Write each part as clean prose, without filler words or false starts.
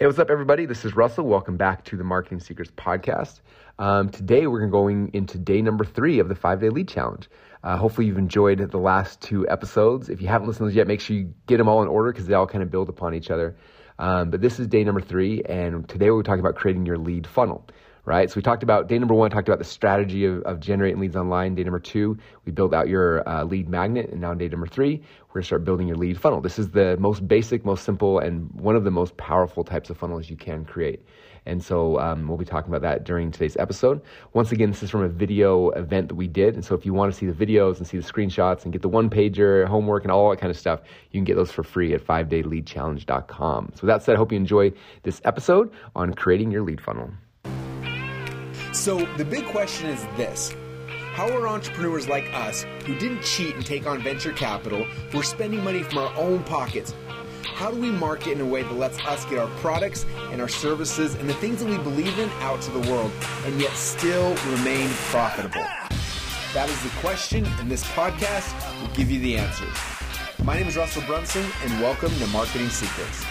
Hey, what's up, everybody? This is Russell. Welcome back to the Marketing Secrets Podcast. Today, we're going into day number 3 of the 5-day lead challenge. Hopefully, you've enjoyed the last 2 episodes. If you haven't listened to those yet, make sure you get them all in order because they all kind of build upon each other. But this is day number 3, and today we're talking about creating your lead funnel. Right. So we talked about day number 1, talked about the strategy of generating leads online. Day number 2, we built out your lead magnet. And now day number 3, we're going to start building your lead funnel. This is the most basic, most simple, and one of the most powerful types of funnels you can create. And so we'll be talking about that during today's episode. Once again, this is from a video event that we did. And so if you want to see the videos and see the screenshots and get the one-pager, homework, and all that kind of stuff, you can get those for free at 5dayleadchallenge.com. So with that said, I hope you enjoy this episode on creating your lead funnel. So the big question is this: how are entrepreneurs like us, who didn't cheat and take on venture capital, who are spending money from our own pockets, how do we market in a way that lets us get our products and our services and the things that we believe in out to the world and yet still remain profitable? That is the question, and this podcast will give you the answers. My name is Russell Brunson, and welcome to Marketing Secrets.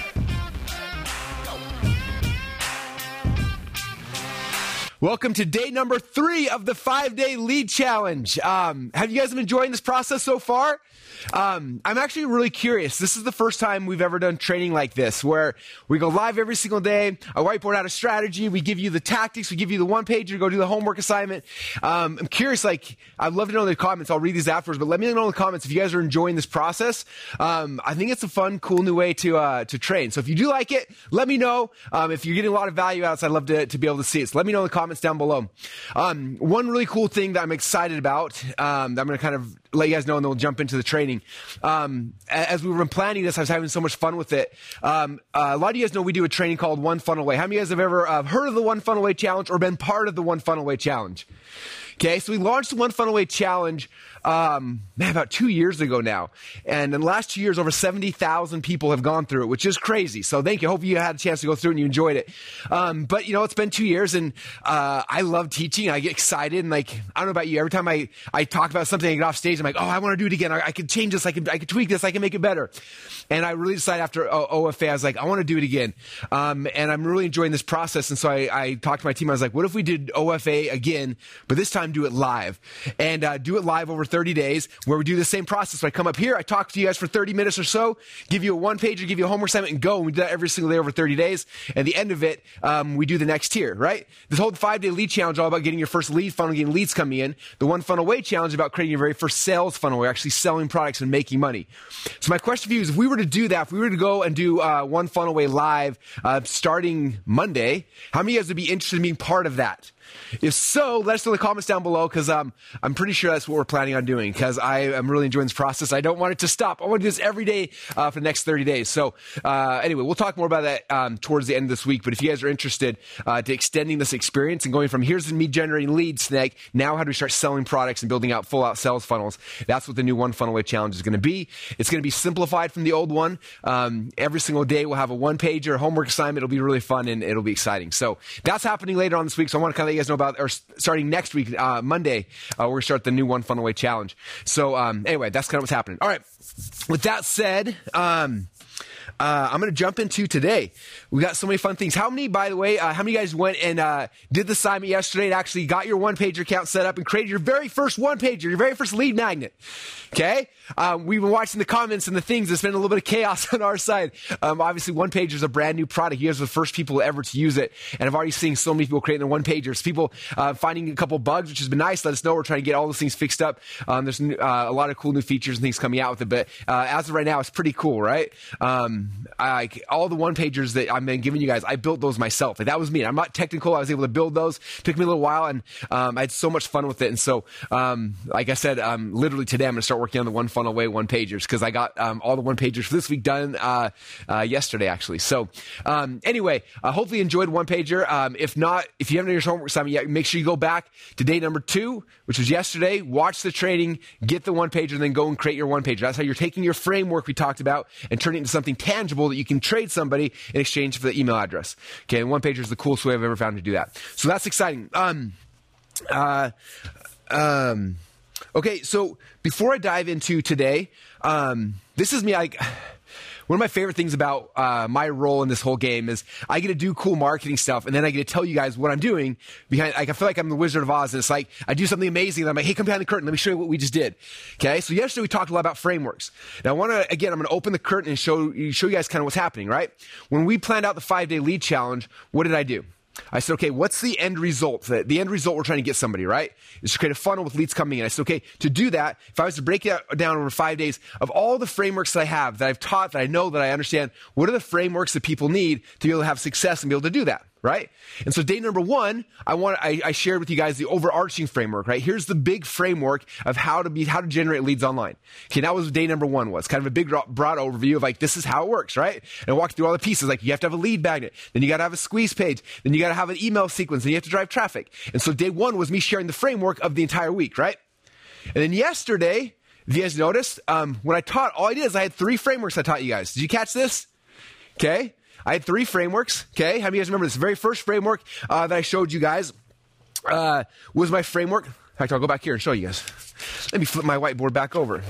Welcome to day number 3 of the 5-day lead challenge. Have you guys been enjoying this process so far? I'm actually really curious. This is the first time we've ever done training like this, where we go live every single day. I whiteboard out a strategy. We give you the tactics. We give you the one-pager to go do the homework assignment. I'm curious, I'd love to know in the comments. I'll read these afterwards, but let me know in the comments if you guys are enjoying this process. I think it's a fun, cool new way to train. So if you do like it, let me know. If you're getting a lot of value out of it, I'd love to be able to see it. So let me know in the comments down below. One really cool thing that I'm excited about, that I'm going to kind of let you guys know, and then we'll jump into the training. As we were planning this, I was having so much fun with it. A lot of you guys know we do a training called One Funnel Way. How many of you guys have ever heard of the One Funnel Way Challenge or been part of the One Funnel Way Challenge? Okay, so we launched the One Funnel Way Challenge about 2 years ago now. And in the last 2 years, over 70,000 people have gone through it, which is crazy. So thank you. Hope you had a chance to go through it and you enjoyed it. But it's been 2 years, and I love teaching. I get excited, and I don't know about you. Every time I talk about something, I get off stage, I'm like, oh, I want to do it again. I could change this. I could tweak this. I can make it better. And I really decided after OFA, I was like, I want to do it again. And I'm really enjoying this process. And so I talked to my team. I was like, what if we did OFA again, but this time do it live, and do it live over 30 days, where we do the same process. So I come up here, I talk to you guys for 30 minutes or so, give you a one-pager, give you a homework assignment, and go. And we do that every single day over 30 days. And at the end of it, we do the next tier, right? This whole 5-day lead challenge is all about getting your first lead funnel, getting leads coming in. The One Funnel Way Challenge is about creating your very first sales funnel, where you're actually selling products and making money. So my question for you is, if we were to do that, if we were to go and do One Funnel Way live starting Monday, how many of you guys would be interested in being part of that? If so, let us know in the comments down below, because I'm pretty sure that's what we're planning on doing, because I am really enjoying this process. I don't want it to stop. I want to do this every day for the next 30 days. So anyway, we'll talk more about that towards the end of this week. But if you guys are interested to extending this experience and going from here's me generating leads, now how do we start selling products and building out full-out sales funnels, that's what the new One Funnel Way Challenge is going to be. It's going to be simplified from the old one. Every single day we'll have a one-pager, homework assignment. It'll be really fun, and it'll be exciting. So that's happening later on this week. So I want to kind of let you guys know about, or starting next week, Monday, we're going to start the new One Funnel Way Challenge. So anyway, that's kind of what's happening. All right. With that said, I'm going to jump into today. We got so many fun things. How many, by the way, how many guys went and did the assignment yesterday and actually got your one-pager account set up and created your very first one-pager, your very first lead magnet? Okay? We've been watching the comments and the things. There's been a little bit of chaos on our side. Obviously, one-pager is a brand new product. You guys are the first people ever to use it. And I've already seen so many people creating their one-pagers. People finding a couple bugs, which has been nice. Let us know. We're trying to get all those things fixed up. There's a lot of cool new features and things coming out with it. But as of right now, it's pretty cool, right? All the one-pagers that I've been giving you guys, I built those myself. That was me. I'm not technical. I was able to build those. It took me a little while, and I had so much fun with it. And so, like I said, literally today, I'm going to start working on the One Funnel Way one-pagers, because I got all the one-pagers for this week done yesterday, actually. So anyway, hopefully you enjoyed one-pager. If not, if you haven't done your homework assignment yet, make sure you go back to day number 2, which was yesterday, watch the training, get the one-pager, and then go and create your one-pager. That's how you're taking your framework we talked about and turning it into something tangible that you can trade somebody in exchange for the email address. Okay, and one-pager is the coolest way I've ever found to do that. So that's exciting. Okay, so before I dive into today, this is me. one of my favorite things about my role in this whole game is I get to do cool marketing stuff, and then I get to tell you guys what I'm doing behind. Like, I feel like I'm the Wizard of Oz, and it's like I do something amazing, and I'm like, hey, come behind the curtain. Let me show you what we just did. Okay, so yesterday we talked a lot about frameworks. Now, I'm going to open the curtain and show you guys kind of what's happening, right? When we planned out the 5-day lead challenge, what did I do? I said, okay, what's the end result? The end result we're trying to get somebody, right? Is to create a funnel with leads coming in. I said, okay, to do that, if I was to break it down over 5 days, of all the frameworks that I have, that I've taught, that I know, that I understand, what are the frameworks that people need to be able to have success and be able to do that? Right? And so day number 1, I shared with you guys the overarching framework, right? Here's the big framework of how to generate leads online. Okay, that was what day number 1 was. Kind of a big, broad overview of like, this is how it works, right? And I walked through all the pieces, like you have to have a lead magnet, then you got to have a squeeze page, then you got to have an email sequence, then you have to drive traffic. And so day 1 was me sharing the framework of the entire week, right? And then yesterday, if you guys noticed, when I taught, all I did is I had 3 frameworks I taught you guys. Did you catch this? Okay. I had 3 frameworks, okay? How many of you guys remember this? The very first framework that I showed you guys was my framework. In fact, I'll go back here and show you guys. Let me flip my whiteboard back over.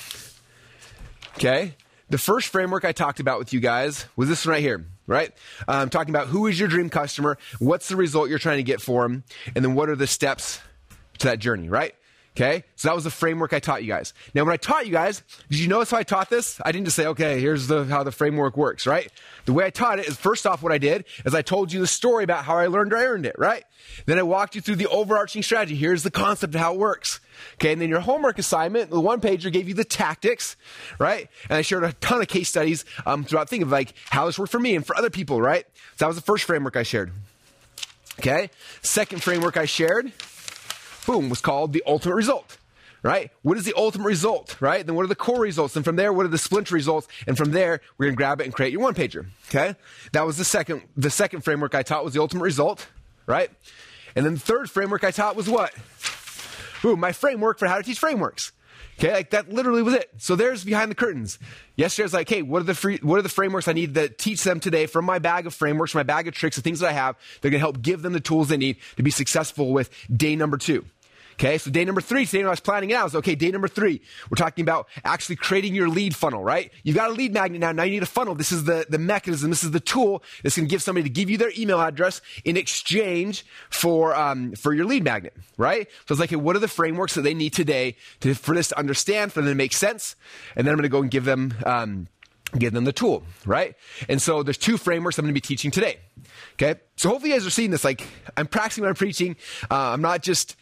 Okay? The first framework I talked about with you guys was this one right here, right? I'm talking about who is your dream customer, what's the result you're trying to get for them, and then what are the steps to that journey, right? Okay, so that was the framework I taught you guys. Now, when I taught you guys, did you notice how I taught this? I didn't just say, okay, here's how the framework works, right? The way I taught it is, first off, what I did is I told you the story about how I learned or I earned it, right? Then I walked you through the overarching strategy. Here's the concept of how it works. Okay, and then your homework assignment, the 1-pager, gave you the tactics, right? And I shared a ton of case studies throughout, thinking of like how this worked for me and for other people, right? So that was the first framework I shared. Okay, second framework I shared, boom, was called the ultimate result, right? What is the ultimate result, right? Then what are the core results? And from there, what are the splinter results? And from there, we're going to grab it and create your 1-pager, okay? That was the second framework I taught was the ultimate result, right? And then the third framework I taught was what? Boom, my framework for how to teach frameworks. Okay, like that literally was it. So there's behind the curtains. Yesterday I was like, hey, what are the frameworks I need to teach them today from my bag of frameworks, my bag of tricks, the things that I have that are going to help give them the tools they need to be successful with day number 2. Okay, so day number 3, today when I was planning it out, I was okay, day number 3, we're talking about actually creating your lead funnel, right? You've got a lead magnet now you need a funnel. This is the mechanism, this is the tool that's going to give somebody to give you their email address in exchange for your lead magnet, right? So it's like, hey, what are the frameworks that they need today for this to understand, for them to make sense? And then I'm going to go and give them the tool, right? And so there's 2 frameworks I'm going to be teaching today. Okay, so hopefully you guys are seeing this. Like, I'm practicing what I'm preaching. I'm not just,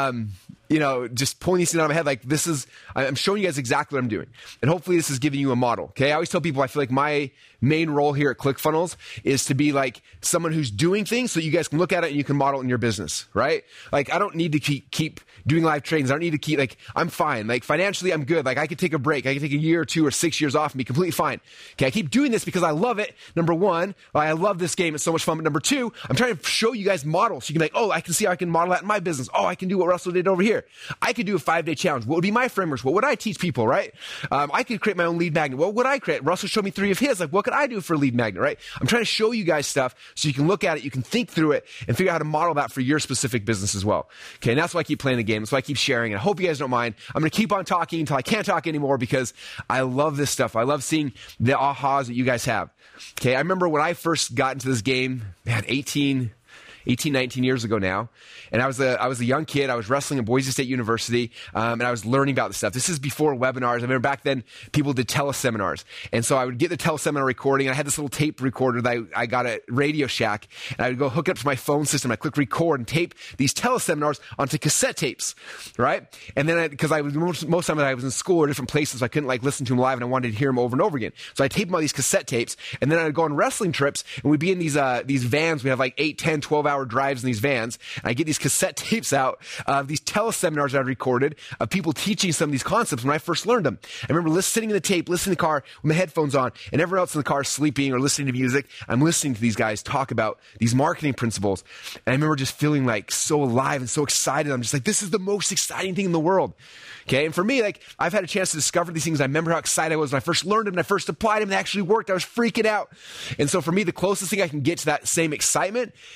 just pulling these things out of my head. Like, I'm showing you guys exactly what I'm doing. And hopefully this is giving you a model. Okay, I always tell people I feel like my main role here at ClickFunnels is to be like someone who's doing things so you guys can look at it and you can model it in your business, right? Like, I don't need to keep doing live trainings. I don't need to keep, like, I'm fine. Like, financially, I'm good. Like, I could take a break. I could take a year or 2 or 6 years off and be completely fine. Okay, I keep doing this because I love it. Number 1, I love this game. It's so much fun. But number 2, I'm trying to show you guys models. So you can be like, oh, I can see how I can model that in my business. Oh, I can do what Russell did over here. I could do a 5-day challenge. What would be my frameworks? What would I teach people, right? I could create my own lead magnet. What would I create? Russell showed me 3 of his. Like, what could I do for a lead magnet, right? I'm trying to show you guys stuff so you can look at it, you can think through it, and figure out how to model that for your specific business as well. Okay, and that's why I keep playing the game. That's why I keep sharing. And I hope you guys don't mind. I'm going to keep on talking until I can't talk anymore because I love this stuff. I love seeing the ahas that you guys have. Okay, I remember when I first got into this game, man, 18, 19 years ago now. And I was a young kid. I was wrestling at Boise State University, and I was learning about this stuff. This is before webinars. I remember back then people did teleseminars. And so I would get the teleseminar recording. And I had this little tape recorder that I got at Radio Shack. And I would go hook it up to my phone system. I'd click record and tape these teleseminars onto cassette tapes, right? And then because I was most of the time I was in school or different places, so I couldn't like listen to them live, and I wanted to hear them over and over again. So I taped them on these cassette tapes. And then I'd go on wrestling trips, and we'd be in these vans. We have like 8, 10, 12-hour drives in these vans. And I get these cassette tapes out of these teleseminars I'd recorded of people teaching some of these concepts when I first learned them. I remember sitting in the tape, listening in the car with my headphones on, and everyone else in the car sleeping or listening to music. I'm listening to these guys talk about these marketing principles. And I remember just feeling like so alive and so excited. I'm just like, this is the most exciting thing in the world. Okay. And for me, like, I've had a chance to discover these things. I remember how excited I was when I first learned them and I first applied them and they actually worked. I was freaking out. And so for me, the closest thing I can get to that same excitement is coming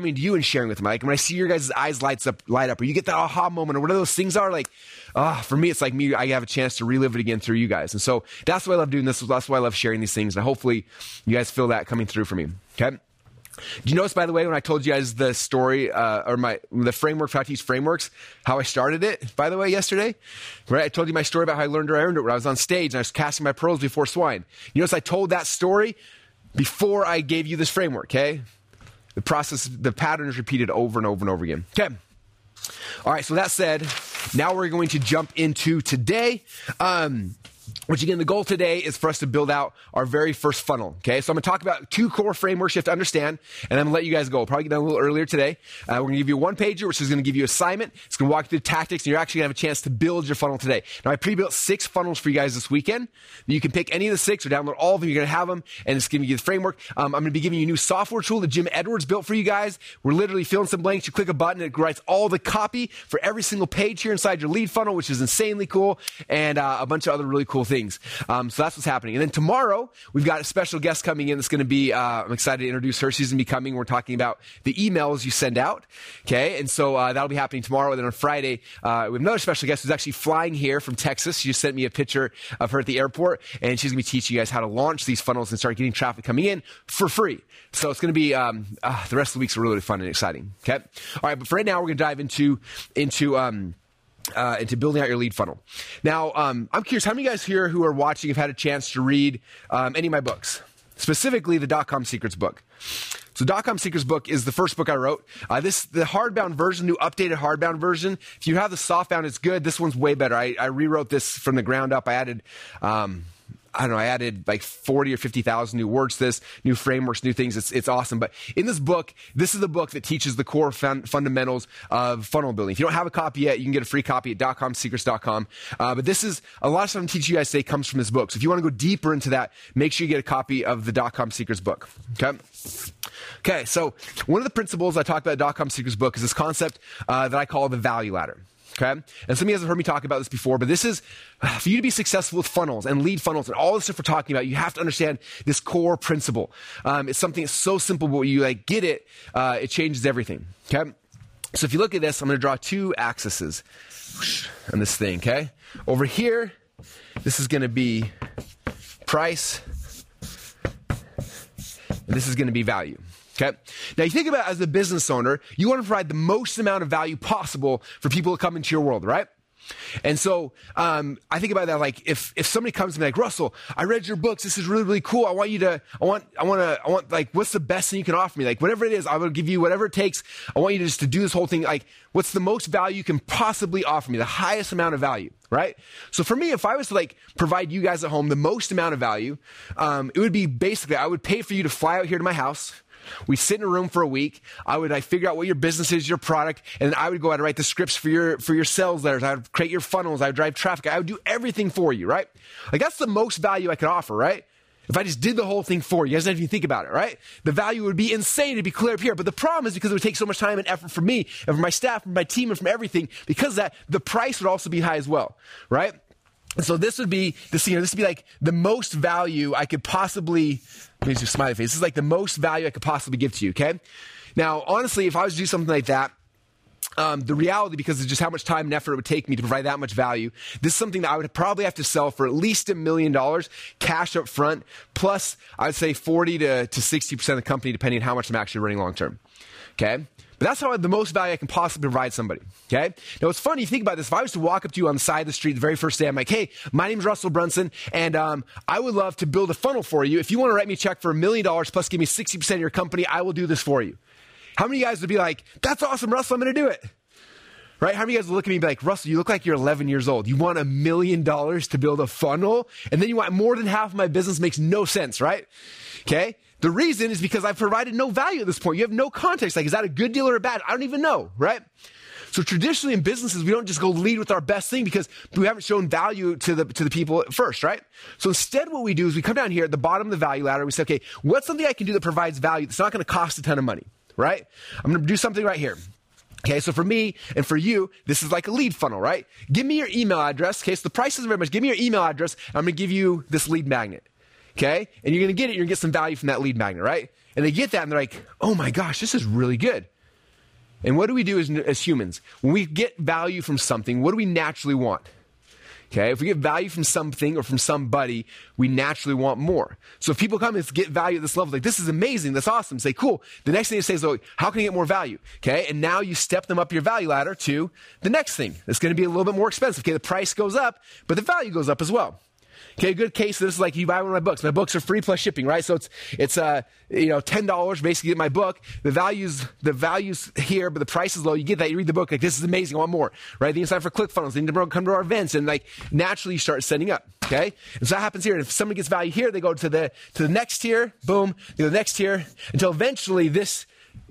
coming to you and sharing with them. Like when I see your guys' eyes light up, or you get that aha moment, or whatever those things are, like, for me, it's like me, I have a chance to relive it again through you guys. And so that's why I love doing this. That's why I love sharing these things. And hopefully you guys feel that coming through for me. Okay. Do you notice, by the way, when I told you guys the story, the framework for how to teach frameworks, how I started it, by the way, yesterday? Right? I told you my story about how I learned or I earned it when I was on stage and I was casting my pearls before swine. You notice I told that story before I gave you this framework, okay? The process, the pattern is repeated over and over and over again. Okay. All right, so that said, now we're going to jump into today. Which again, the goal today is for us to build out our very first funnel. Okay, so I'm going to talk about 2 core frameworks you have to understand, and I'm going to let you guys go. I'll probably get done a little earlier today. We're going to give you a 1-pager, which is going to give you assignment. It's going to walk you through tactics, and you're actually going to have a chance to build your funnel today. Now, I pre-built 6 funnels for you guys this weekend. You can pick any of the 6 or download all of them. You're going to have them, and it's giving you the framework. I'm going to be giving you a new software tool that Jim Edwards built for you guys. We're literally filling some blanks. You click a button, it writes all the copy for every single page here inside your lead funnel, which is insanely cool, and a bunch of other really cool things. So that's what's happening. And then tomorrow, we've got a special guest coming in that's going to be, I'm excited to introduce her. She's going to be coming. We're talking about the emails you send out. Okay. And so that'll be happening tomorrow. And then on Friday, we have another special guest who's actually flying here from Texas. She just sent me a picture of her at the airport. And she's going to be teaching you guys how to launch these funnels and start getting traffic coming in for free. So it's going to be, the rest of the week's really fun and exciting. Okay. All right. But for right now, we're going to dive into building out your lead funnel. Now, I'm curious, how many of you guys here who are watching have had a chance to read any of my books, specifically the .com Secrets book? So .com Secrets book is the first book I wrote. The hardbound version, new updated hardbound version. If you have the softbound, it's good. This one's way better. I rewrote this from the ground up. I added like 40 or 50,000 new words to this, new frameworks, new things. It's awesome. But in this book, this is the book that teaches the core fundamentals of funnel building. If you don't have a copy yet, you can get a free copy at .comsecrets.com. But this is, a lot of stuff I'm teaching you guys today comes from this book. So if you want to go deeper into that, make sure you get a copy of the .com Secrets book. Okay, so one of the principles I talked about in the .com Secrets book is this concept that I call the value ladder. Okay. And some of you guys have heard me talk about this before, but this is for you to be successful with funnels and lead funnels and all the stuff we're talking about. You have to understand this core principle. It's something that's so simple, but when you get it, it changes everything. Okay. So if you look at this, I'm going to draw 2 axes on this thing. Okay. Over here, this is going to be price, and this is going to be value. Okay. Now you think about it as a business owner, you want to provide the most amount of value possible for people to come into your world, right? And so, I think about that, like, if somebody comes to me like, Russell, I read your books. This is really, really cool. I want, like, what's the best thing you can offer me? Like, whatever it is, I will give you whatever it takes. I want you to just to do this whole thing. Like, what's the most value you can possibly offer me? The highest amount of value, right? So for me, if I was to like provide you guys at home the most amount of value, it would be basically, I would pay for you to fly out here to my house. We sit in a room for a week. I figure out what your business is, your product, and then I would go out and write the scripts for your sales letters. I would create your funnels. I would drive traffic. I would do everything for you, right? Like that's the most value I could offer, right? If I just did the whole thing for you, you guys don't even think about it, right? The value would be insane to be clear up here. But the problem is because it would take so much time and effort from me and from my staff, from my team, and from everything, because of that, the price would also be high as well, right? And so this would be like the most value I could possibly, let me just smiley face. This is like the most value I could possibly give to you, okay? Now, honestly, if I was to do something like that, the reality, because of just how much time and effort it would take me to provide that much value, this is something that I would probably have to sell for at least $1 million cash up front, plus I would say 40 to 60% of the company, depending on how much I'm actually running long term, okay? But that's how the most value I can possibly provide somebody, okay? Now, it's funny, you think about this. If I was to walk up to you on the side of the street the very first day, I'm like, hey, my name's Russell Brunson, and I would love to build a funnel for you. If you want to write me a check for $1 million plus give me 60% of your company, I will do this for you. How many of you guys would be like, that's awesome, Russell, I'm going to do it? Right? How many of you guys would look at me and be like, Russell, you look like you're 11 years old. You want $1 million to build a funnel, and then you want more than half of my business? Makes no sense, right? Okay? The reason is because I've provided no value at this point. You have no context. Like, is that a good deal or a bad? I don't even know, right? So traditionally in businesses, we don't just go lead with our best thing because we haven't shown value to the people first, right? So instead what we do is we come down here at the bottom of the value ladder. We say, okay, what's something I can do that provides value that's not going to cost a ton of money, right? I'm going to do something right here. Okay, so for me and for you, this is like a lead funnel, right? Give me your email address. Okay, so the price isn't very much. Give me your email address, and I'm going to give you this lead magnet. Okay, and you're going to get it. You're going to get some value from that lead magnet, right? And they get that, and they're like, oh my gosh, this is really good. And what do we do as humans? When we get value from something, what do we naturally want? Okay, if we get value from something or from somebody, we naturally want more. So if people come and get value at this level, like, this is amazing, that's awesome, say, cool. The next thing they say is, oh, how can I get more value? Okay, and now you step them up your value ladder to the next thing. It's going to be a little bit more expensive. Okay, the price goes up, but the value goes up as well. Okay, a good case of this is like you buy one of my books. My books are free plus shipping, right? So it's $10 basically get my book. The value's here, but the price is low. You get that, you read the book, like, this is amazing, I want more, right? Then you sign for ClickFunnels, then you come to our events, and like naturally you start setting up. Okay, and so that happens here. And if somebody gets value here, they go to the next tier, boom, they go to the next tier until eventually this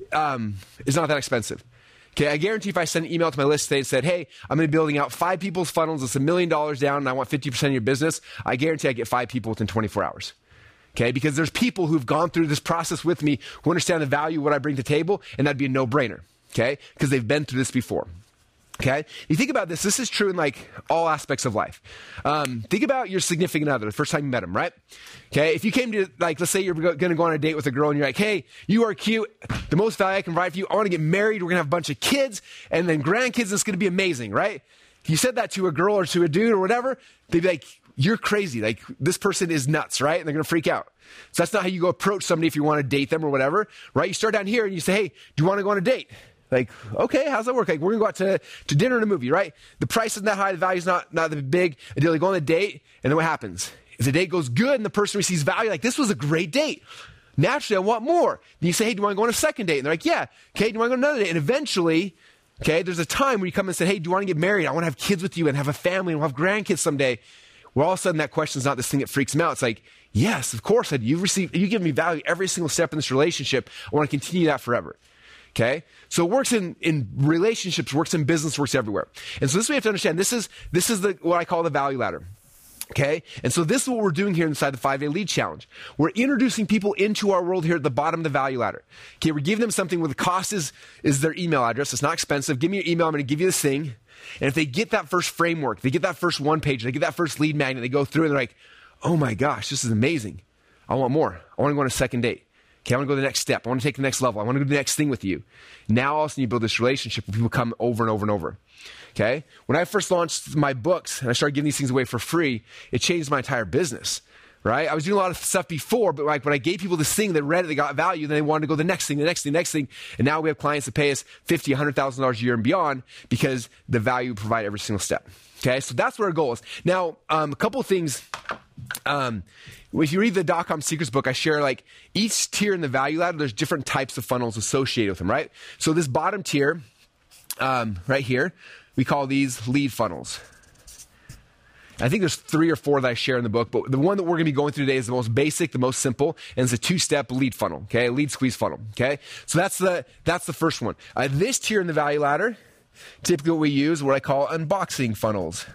is not that expensive. Okay, I guarantee if I send an email to my list today and said, hey, I'm going to be building out 5 people's funnels, it's $1 million down, and I want 50% of your business, I guarantee I get 5 people within 24 hours. Okay, because there's people who've gone through this process with me who understand the value of what I bring to the table, and that'd be a no-brainer, okay, because they've been through this before. Okay, you think about this is true in like all aspects of life. Think about your significant other, the first time you met them, right? Okay, if you came to, like, let's say you're going to go on a date with a girl and you're like, hey, you are cute, the most value I can provide for you, I want to get married, we're going to have a bunch of kids and then grandkids, and it's going to be amazing, right? If you said that to a girl or to a dude or whatever, they'd be like, you're crazy, like, this person is nuts, right? And they're going to freak out. So that's not how you go approach somebody if you want to date them or whatever, right? You start down here and you say, hey, do you want to go on a date? Like, okay, how's that work? Like, we're going to go out to dinner and a movie, right? The price isn't that high, the value's not that big. And they go on a date, and then what happens? If the date goes good and the person receives value, like, this was a great date. Naturally, I want more. Then you say, hey, do you want to go on a second date? And they're like, yeah. Okay, do you want to go on another date? And eventually, okay, there's a time where you come and say, hey, do you want to get married? I want to have kids with you and have a family and we'll have grandkids someday. Well, all of a sudden, that question's not this thing that freaks them out. It's like, yes, of course, you give me value every single step in this relationship. I want to continue that forever. Okay, so it works in relationships, works in business, works everywhere. And so this we have to understand. This is what I call the value ladder. Okay, and so this is what we're doing here inside the 5-Day Lead Challenge. We're introducing people into our world here at the bottom of the value ladder. Okay, we're giving them something where the cost is their email address. It's not expensive. Give me your email. I'm going to give you this thing. And if they get that first framework, they get that first one page, they get that first lead magnet, they go through and they're like, oh my gosh, this is amazing. I want more. I want to go on a second date. Okay, I want to go to the next step. I want to take the next level. I want to go to the next thing with you. Now, all of a sudden, you build this relationship where people come over and over and over. Okay? When I first launched my books and I started giving these things away for free, it changed my entire business, right? I was doing a lot of stuff before, but like when I gave people this thing, they read it, they got value, then they wanted to go to the next thing, the next thing, the next thing. And now we have clients that pay us $50,000, $100,000 a year and beyond because the value we provide every single step. Okay? So that's what our goal is. Now, a couple of things. If you read the .com Secrets book, I share like each tier in the value ladder, there's different types of funnels associated with them, right? So this bottom tier, right here, we call these lead funnels. I think there's 3 or 4 that I share in the book, but the one that we're going to be going through today is the most basic, the most simple, and it's a 2-step lead funnel, okay? A lead squeeze funnel, okay? So that's the first one. This tier in the value ladder, typically what we use, what I call unboxing funnels.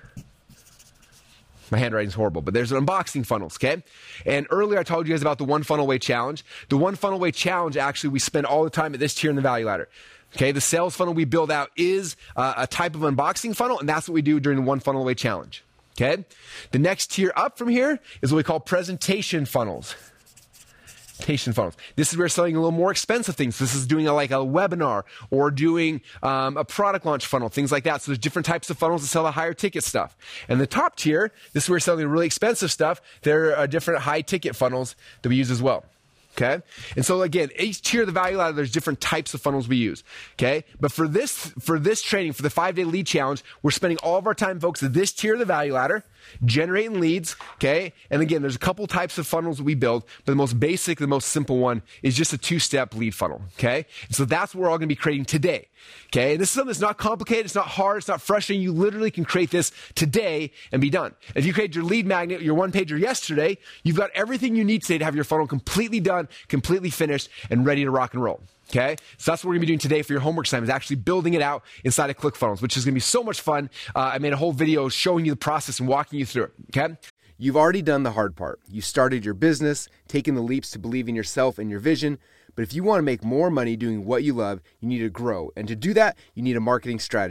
My handwriting's horrible, but there's unboxing funnels, okay? And earlier I told you guys about the One Funnel Away Challenge. The One Funnel Away Challenge, actually, we spend all the time at this tier in the value ladder. Okay, the sales funnel we build out is a type of unboxing funnel, and that's what we do during the One Funnel Away Challenge, okay? The next tier up from here is what we call presentation funnels. Funnels. This is where we're selling a little more expensive things. This is doing like a webinar or doing a product launch funnel, things like that. So there's different types of funnels to sell the higher ticket stuff. And the top tier, this is where we're selling really expensive stuff. There are different high ticket funnels that we use as well. Okay? And so again, each tier of the value ladder, there's different types of funnels we use. Okay? But for this training, for the 5-Day Lead Challenge, we're spending all of our time focused at this tier of the value ladder, generating leads. Okay? And again, there's a couple types of funnels that we build, but the most basic, the most simple one is just a 2-step lead funnel. Okay? And so that's what we're all going to be creating today. Okay? And this is something that's not complicated, it's not hard, it's not frustrating. You literally can create this today and be done. If you create your lead magnet, your one-pager yesterday, you've got everything you need today to have your funnel completely done, completely finished, and ready to rock and roll. Okay? So that's what we're going to be doing today for your homework assignment, is actually building it out inside of ClickFunnels, which is going to be so much fun. I made a whole video showing you the process and walking you through it. Okay? You've already done the hard part. You started your business, taken the leaps to believe in yourself and your vision. But if you want to make more money doing what you love, you need to grow. And to do that, you need a marketing strategy.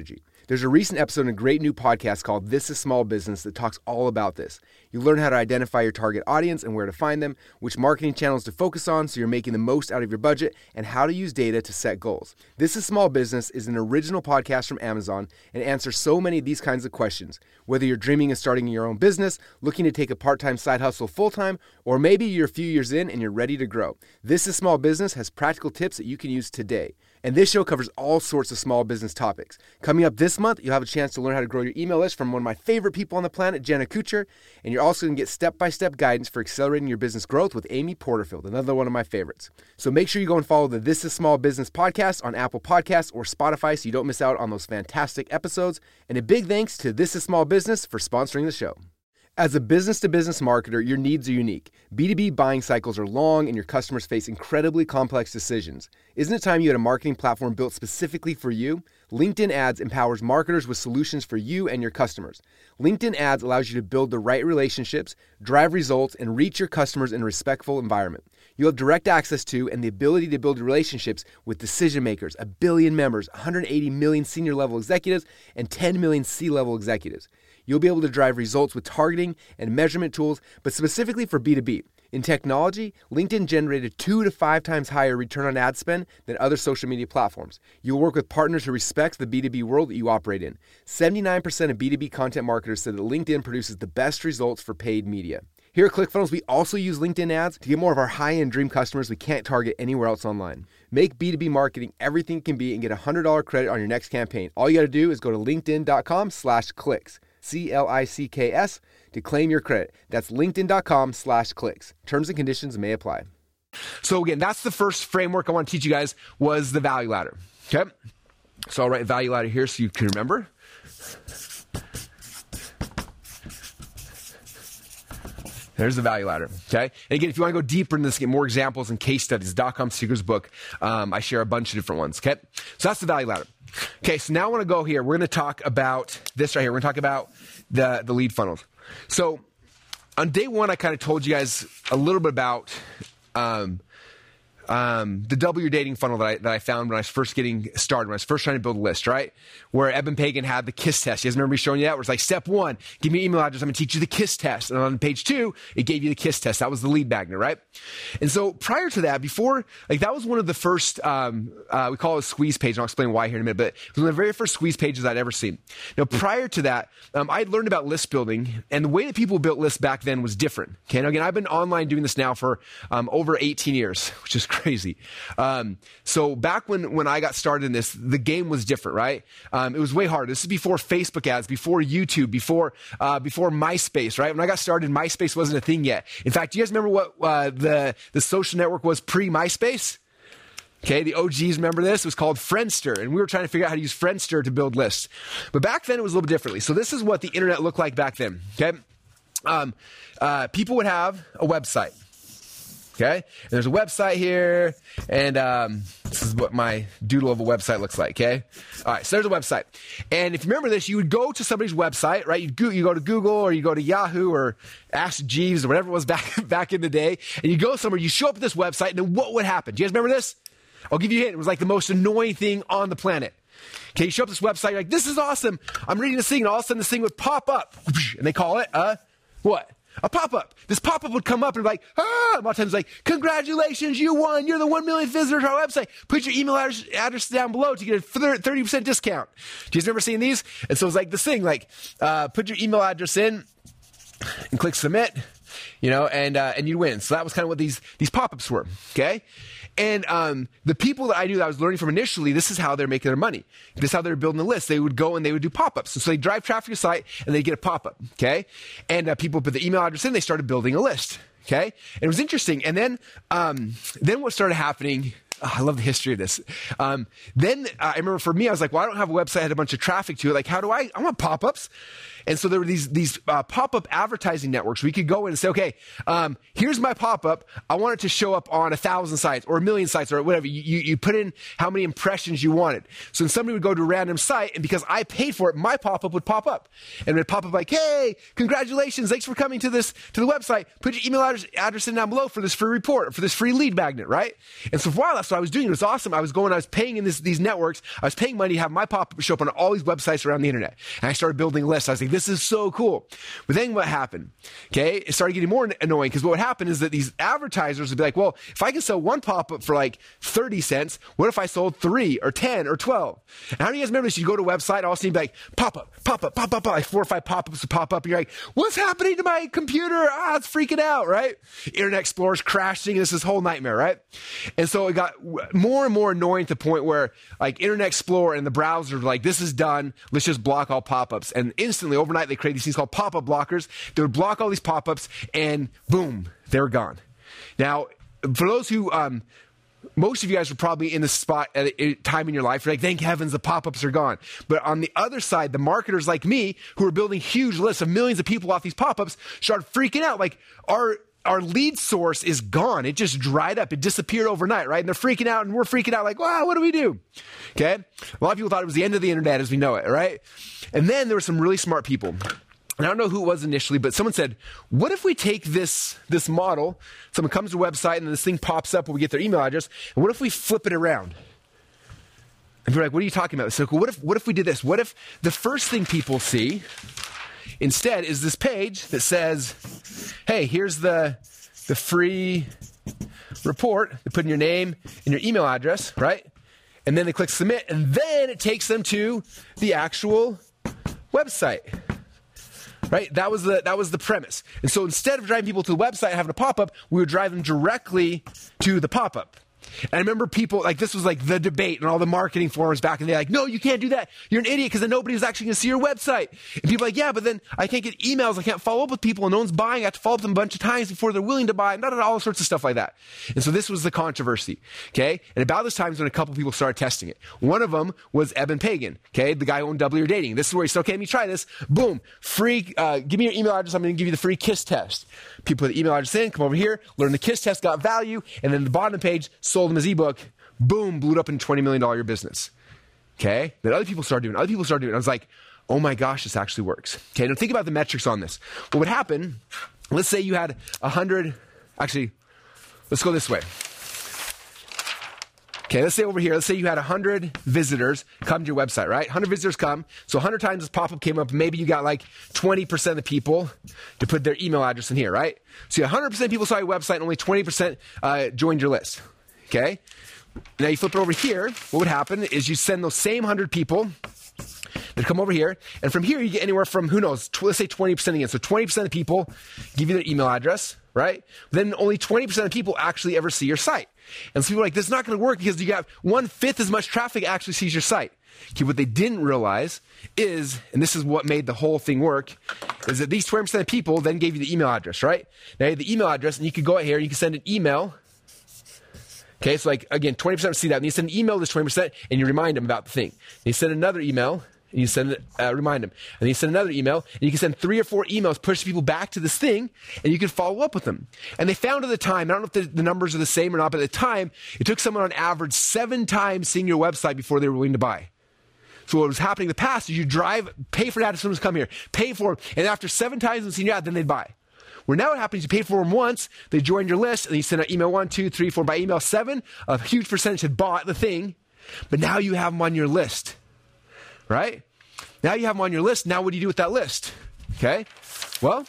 There's a recent episode in a great new podcast called This is Small Business that talks all about this. You learn how to identify your target audience and where to find them, which marketing channels to focus on so you're making the most out of your budget, and how to use data to set goals. This is Small Business is an original podcast from Amazon and answers so many of these kinds of questions. Whether you're dreaming of starting your own business, looking to take a part-time side hustle full-time, or maybe you're a few years in and you're ready to grow. This is Small Business has practical tips that you can use today. And this show covers all sorts of small business topics. Coming up this month, you'll have a chance to learn how to grow your email list from one of my favorite people on the planet, Jenna Kutcher. And you're also going to get step-by-step guidance for accelerating your business growth with Amy Porterfield, another one of my favorites. So make sure you go and follow the This is Small Business podcast on Apple Podcasts or Spotify so you don't miss out on those fantastic episodes. And a big thanks to This is Small Business for sponsoring the show. As a business-to-business marketer, your needs are unique. B2B buying cycles are long and your customers face incredibly complex decisions. Isn't it time you had a marketing platform built specifically for you? LinkedIn Ads empowers marketers with solutions for you and your customers. LinkedIn Ads allows you to build the right relationships, drive results, and reach your customers in a respectful environment. You'll have direct access to and the ability to build relationships with decision makers, 1 billion members, 180 million senior level executives, and 10 million C-level executives. You'll be able to drive results with targeting and measurement tools, but specifically for B2B. In technology, LinkedIn generated 2 to 5 times higher return on ad spend than other social media platforms. You'll work with partners who respect the B2B world that you operate in. 79% of B2B content marketers said that LinkedIn produces the best results for paid media. Here at ClickFunnels, we also use LinkedIn ads to get more of our high-end dream customers we can't target anywhere else online. Make B2B marketing everything it can be and get a $100 credit on your next campaign. All you got to do is go to linkedin.com/clicks. CLICKS to claim your credit. That's linkedin.com/clicks. Terms and conditions may apply. So again, that's the first framework I want to teach you guys was the value ladder. Okay. So I'll write value ladder here so you can remember. There's the value ladder, okay? And again, if you want to go deeper into this, get more examples and case studies, .com Secrets book, I share a bunch of different ones, okay? So that's the value ladder. Okay, so now I want to go here. We're going to talk about this right here. We're going to talk about the lead funnels. So on day one, I kind of told you guys a little bit about the double your dating funnel that I found when I was first getting started, when I was first trying to build a list, right? Where Eben Pagan had the KISS test. You guys remember me showing you that? Where it's like, step 1, give me your email address. I'm going to teach you the KISS test. And on page 2, it gave you the KISS test. That was the lead magnet, right? And so prior to that, before, like that was one of the first, we call it a squeeze page. And I'll explain why here in a minute, but it was one of the very first squeeze pages I'd ever seen. Now, prior to that, I'd learned about list building, and the way that people built lists back then was different. Okay. Now, again, I've been online doing this now for over 18 years, which is crazy. So back when I got started in this, the game was different, right? It was way harder. This is before Facebook ads, before YouTube, before MySpace, right? When I got started, MySpace wasn't a thing yet. In fact, do you guys remember what the social network was pre-MySpace? Okay, the OGs remember this. It was called Friendster, and we were trying to figure out how to use Friendster to build lists. But back then, it was a little bit differently. So this is what the internet looked like back then, okay? People would have a website. Okay, and there's a website here, and this is what my doodle of a website looks like, okay? All right, so there's a website. And if you remember this, you would go to somebody's website, right? You go to Google, or you go to Yahoo, or Ask Jeeves, or whatever it was back in the day, and you go somewhere, you show up at this website, and then what would happen? Do you guys remember this? I'll give you a hint. It was like the most annoying thing on the planet. Okay, you show up at this website, you're like, this is awesome. I'm reading this thing, and all of a sudden this thing would pop up, and they call it what? A pop-up. This pop-up would come up and be like, a lot of times like, congratulations, you won. You're the 1 millionth visitor to our website. Put your email address down below to get a 30% discount. Do you guys remember seeing these? And so it's like this thing, like, put your email address in and click submit, and you'd win. So that was kind of what these pop-ups were, okay? And the people that I knew that I was learning from initially, this is how they're making their money. This is how they're building a list. They would go and they would do pop-ups. And so they drive traffic to your site and they get a pop-up, okay? And people put the email address in, they started building a list, okay? And it was interesting. And then what started happening, I love the history of this. Then I remember for me, I was like, well, I don't have a website, I had a bunch of traffic to it. Like, how do I want pop-ups. And so there were these pop-up advertising networks where you could go in and say, okay, here's my pop-up. I want it to show up on 1,000 sites or 1 million sites or whatever. You put in how many impressions you wanted. So then somebody would go to a random site, and because I paid for it, my pop-up would pop up. And it would pop up like, hey, congratulations. Thanks for coming to the website. Put your email address in down below for this free report or for this free lead magnet, right? And so for a while, that's So I was doing, it was awesome. I was paying in these networks. I was paying money to have my pop-up show up on all these websites around the internet. And I started building lists. I was like, this is so cool. But then what happened? Okay. It started getting more annoying because what would happen is that these advertisers would be like, well, if I can sell one pop-up for like 30 cents, what if I sold 3 or 10 or 12? And how do you guys remember this? You go to a website, all of a sudden you'd be like, pop-up, like 4 or 5 pop-ups would pop up. And you're like, what's happening to my computer? It's freaking out, right? Internet Explorer's crashing. This is whole nightmare, right? And so it got more and more annoying to the point where like Internet Explorer and the browser were like, this is done. Let's just block all pop-ups. And instantly, overnight, they created these things called pop-up blockers. They would block all these pop-ups and boom, they were gone. Now, for those who, most of you guys were probably in the spot at a time in your life, you're like, thank heavens the pop-ups are gone. But on the other side, the marketers like me, who are building huge lists of millions of people off these pop-ups, started freaking out. Like, our lead source is gone. It just dried up. It disappeared overnight, right? And they're freaking out, and we're freaking out like, wow, what do we do? Okay? A lot of people thought it was the end of the internet as we know it, right? And then there were some really smart people. And I don't know who it was initially, but someone said, what if we take this model, someone comes to a website and then this thing pops up when we get their email address, and what if we flip it around? And you're like, what are you talking about? So what if we did this? What if the first thing people see instead is this page that says, hey, here's the free report. They put in your name and your email address, right? And then they click submit, and then it takes them to the actual website. Right? That was the premise. And so instead of driving people to the website and having a pop-up, we would drive them directly to the pop-up. And I remember people, like, this was like the debate and all the marketing forums back in the day, like, no, you can't do that. You're an idiot because then nobody's actually going to see your website. And people are like, yeah, but then I can't get emails. I can't follow up with people and no one's buying. I have to follow up with them a bunch of times before they're willing to buy, and all sorts of stuff like that. And so this was the controversy. Okay. And about this time is when a couple people started testing it. One of them was Eben Pagan. Okay. The guy who owned W Your Dating. This is where he said, okay, let me try this. Boom. Free, give me your email address. I'm going to give you the free KISS test. People put the email address in, come over here, learn the KISS test, got value, and then the bottom page sold him his ebook. Boom, blew it up into $20 million business. Okay? Then other people started doing it. I was like, oh my gosh, this actually works. Okay, now think about the metrics on this. What would happen, let's say you had 100, actually, let's go this way. Okay, let's say over here, let's say you had 100 visitors come to your website, right? 100 visitors come. So 100 times this pop-up came up. Maybe you got like 20% of the people to put their email address in here, right? So 100% of people saw your website and only 20% joined your list. Okay? Now you flip it over here. What would happen is you send those same 100 people that come over here. And from here, you get anywhere from, who knows, let's say 20% again. So 20% of the people give you their email address, right? Then only 20% of people actually ever see your site. And so people are like, this is not going to work because you got 1/5 as much traffic actually sees your site. Okay, what they didn't realize is, and this is what made the whole thing work, is that these 20% of people then gave you the email address, right? Now you have the email address, and you could go out here and you can send an email. Okay, so like, again, 20% see that. And you send an email to this 20%, and you remind them about the thing. And you send another email, and you send remind them. And then you send another email, and you can send 3 or 4 emails, push people back to this thing, and you can follow up with them. And they found at the time, I don't know if the numbers are the same or not, but at the time, it took someone on average 7 times seeing your website before they were willing to buy. So what was happening in the past is you pay for an ad if someone's come here, pay for them, and after 7 times they've seen your ad, then they'd buy. Where now what happens, you pay for them once, they join your list, and you send out email 1, 2, 3, 4. By email 7, a huge percentage had bought the thing, but now you have them on your list, right? Now you have them on your list. Now what do you do with that list? Okay? Well,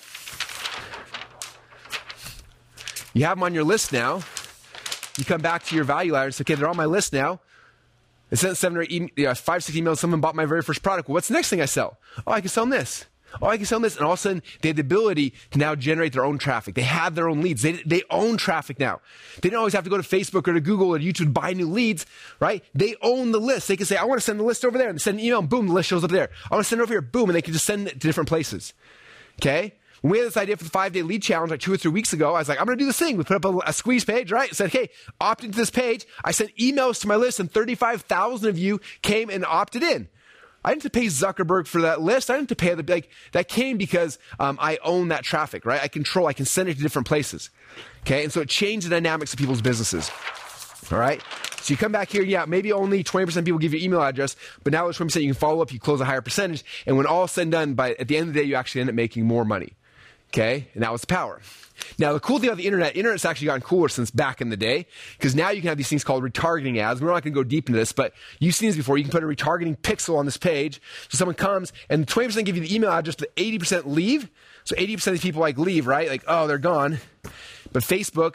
you have them on your list now. You come back to your value ladder and say, okay, they're on my list now. I sent 7 or 5, 6 emails. Someone bought my very first product. Well, what's the next thing I sell? Oh, I can sell this. Oh, I can sell this. And all of a sudden, they had the ability to now generate their own traffic. They have their own leads. They own traffic now. They don't always have to go to Facebook or to Google or YouTube to buy new leads, right? They own the list. They can say, I want to send the list over there. And send an email, and boom, the list shows up there. I want to send it over here, boom, and they can just send it to different places. Okay? When we had this idea for the 5-day lead challenge like 2 or 3 weeks ago, I was like, I'm going to do this thing. We put up a squeeze page, right? I said, hey, opt into this page. I sent emails to my list, and 35,000 of you came and opted in. I didn't have to pay Zuckerberg for that list. I didn't have to pay that came because I own that traffic, right? I can send it to different places. Okay. And so it changed the dynamics of people's businesses. All right. So you come back here, yeah, maybe only 20% of people give you email address, but now with 20% you can follow up, you close a higher percentage. And when all is said and done, at the end of the day, you actually end up making more money. Okay. And that was the power. Now, the cool thing about the internet's actually gotten cooler since back in the day, because now you can have these things called retargeting ads. We're not going to go deep into this, but you've seen this before. You can put a retargeting pixel on this page. So someone comes and 20% give you the email address, but 80% leave. So 80% of these people leave, right? Like, oh, they're gone. But Facebook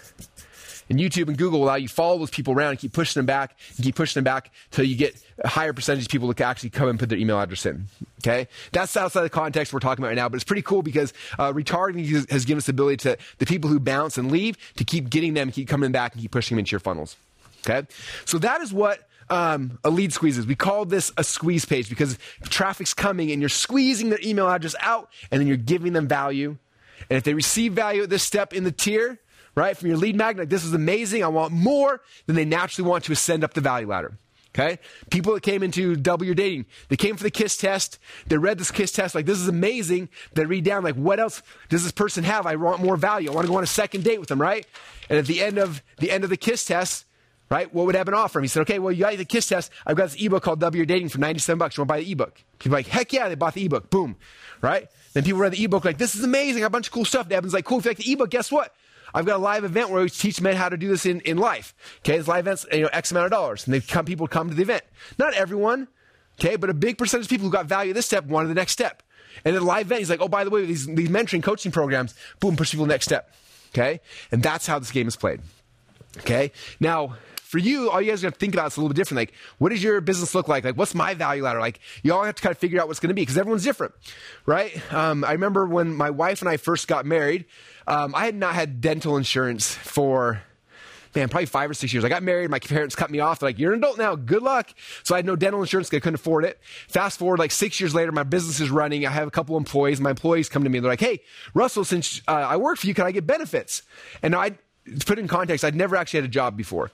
and YouTube and Google will allow you to follow those people around and keep pushing them back until you get a higher percentage of people that actually come and put their email address in. Okay? That's outside the context we're talking about right now, but it's pretty cool because retargeting has given us the ability to the people who bounce and leave to keep getting them, keep coming back and keep pushing them into your funnels. Okay? So that is what a lead squeeze is. We call this a squeeze page because traffic's coming and you're squeezing their email address out and then you're giving them value. And if they receive value at this step in the tier, right, from your lead magnet, like, this is amazing, I want more, then they naturally want to ascend up the value ladder. Okay? People that came into Double Your Dating, they came for the KISS test, they read this KISS test, like, this is amazing. They read down, like, what else does this person have? I want more value. I want to go on a second date with them, right? And at the end of the KISS test, right, what would Eben offer him? He said, okay, well, you got the KISS test. I've got this ebook called Double Your Dating for $97. You want to buy the ebook? People are like, heck yeah, they bought the ebook. Boom. Right? Then people read the ebook like, this is amazing. I got a bunch of cool stuff. And Eben's like, cool, if you like the ebook, guess what? I've got a live event where we teach men how to do this in life. Okay, this live event's X amount of dollars. And people come to the event. Not everyone, okay, but a big percentage of people who got value at this step wanted the next step. And at the live event, he's like, oh, by the way, these mentoring coaching programs, boom, push people to the next step. Okay? And that's how this game is played. Okay? Now, for you, all you guys are going to think about is a little bit different. Like, what does your business look like? Like, what's my value ladder? Like, you all have to kind of figure out what's going to be because everyone's different, right? I remember when my wife and I first got married, I had not had dental insurance for, probably 5 or 6 years. I got married. My parents cut me off. They're like, you're an adult now. Good luck. So I had no dental insurance because I couldn't afford it. Fast forward, like 6 years later, my business is running. I have a couple employees. My employees come to me. They're like, hey, Russell, since I work for you, can I get benefits? And to put it in context, I'd never actually had a job before.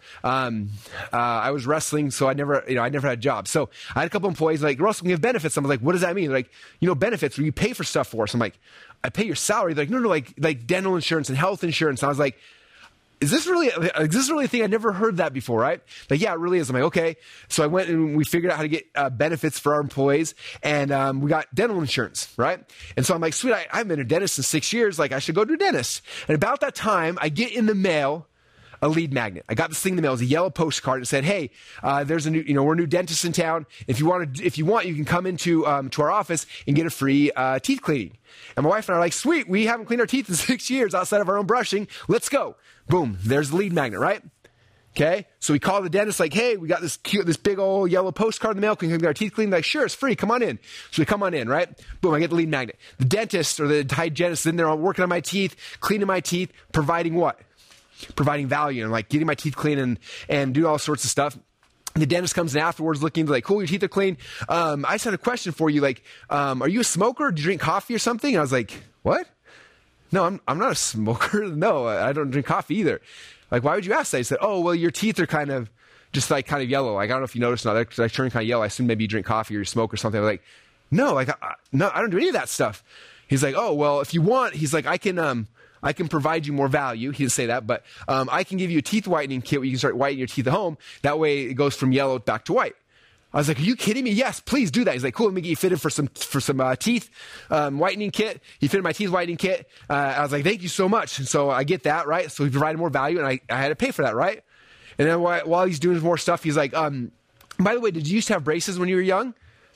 I was wrestling, so I never had a job. So I had a couple employees like, Russell, we have benefits. I'm like, what does that mean? They're like, benefits where you pay for stuff for us. I'm like, I pay your salary. They're like, no, like dental insurance and health insurance. And I was like, is this really a thing? I never heard that before, right? Like, yeah, it really is. I'm like, okay. So I went and we figured out how to get benefits for our employees, and we got dental insurance, right? And so I'm like, sweet, I haven't been a dentist in 6 years. Like, I should go to a dentist. And about that time, I get in the mail a lead magnet. I got this thing in the mail. It was a yellow postcard. It said, hey, there's a new, we're new dentists in town. If you want, you can come into to our office and get a free teeth cleaning. And my wife and I are like, sweet, we haven't cleaned our teeth in 6 years outside of our own brushing. Let's go. Boom. There's the lead magnet, right? Okay. So we call the dentist like, hey, we got this big old yellow postcard in the mail. Can we get our teeth cleaned? Like, sure, it's free. Come on in. So we come on in, right? Boom. I get the lead magnet. The dentist or the hygienist is in there working on my teeth, cleaning my teeth, providing what? Providing value and like getting my teeth clean and doing all sorts of stuff. The dentist comes in afterwards looking like, cool, your teeth are clean. I just had a question for you. Like, are you a smoker? Do you drink coffee or something? And I was like, what? No, I'm not a smoker. No, I don't drink coffee either. Like, why would you ask that? He said, oh, well, your teeth are kind of yellow. Like, I don't know if you noticed or not. They're turning kind of yellow. I assume maybe you drink coffee or you smoke or something. I'm like, no, like, no, I don't do any of that stuff. He's like, oh, well, if you want, he's like, I can provide you more value. He didn't say that, but I can give you a teeth whitening kit where you can start whitening your teeth at home. That way it goes from yellow back to white. I was like, are you kidding me? Yes, please do that. He's like, cool, let me get you fitted for some teeth whitening kit. He fitted my teeth whitening kit. I was like, thank you so much. And so I get that, right? So he provided more value, and I had to pay for that, right? And then while he's doing more stuff, he's like, by the way, did you used to have braces when you were young?